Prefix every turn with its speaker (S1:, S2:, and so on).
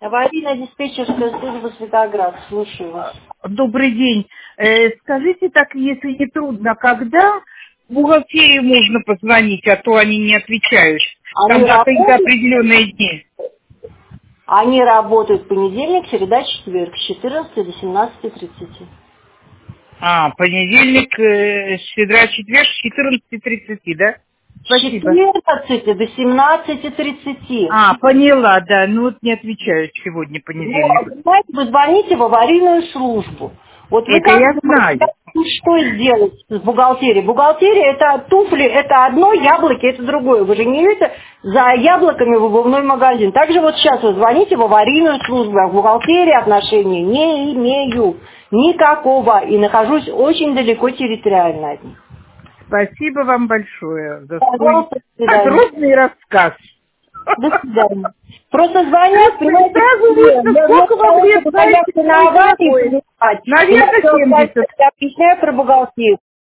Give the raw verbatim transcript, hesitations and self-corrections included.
S1: Аварийно-диспетчерская служба Светоград. Слушаю вас.
S2: Добрый день. Э, скажите так, если не трудно, когда в бухгалтерию можно позвонить, а то они не отвечают.
S1: Они
S2: Там какие-то
S1: работают,
S2: определенные дни.
S1: они работают в понедельник, среда, четверг, с четырнадцати до семнадцати тридцати.
S2: А, понедельник, э, среда, четверг, с четырнадцати тридцати, да?
S1: С
S2: Спасибо.
S1: четырнадцати до семнадцати тридцати.
S2: А, поняла, да. Ну вот не отвечают сегодня
S1: Но,
S2: понедельник.
S1: понимаете, вы звоните в аварийную службу. Вот вы
S2: Это
S1: как
S2: я знаю.
S1: думаете, что сделать с бухгалтерией? Бухгалтерия это туфли, это одно, яблоки это другое. Вы же не идете за яблоками в обувной магазин. Также вот сейчас вы звоните в аварийную службу, а к бухгалтерии отношения не имею никакого и нахожусь очень далеко территориально от них.
S2: Спасибо вам большое за свой
S1: Пожалуйста, до свидания.
S2: подробный рассказ.
S1: До свидания. Просто звонят, понимаете,
S2: Сразу
S1: все.
S2: видно,
S1: Я вместо
S2: сколько вам
S1: того,
S2: лет,
S1: чтобы
S2: знаете,
S1: бояться на
S2: человек
S1: аварии,
S2: такой.
S1: понимать,
S2: Наверное,
S1: я
S2: семьдесят.
S1: объясняю про бухгалтерию.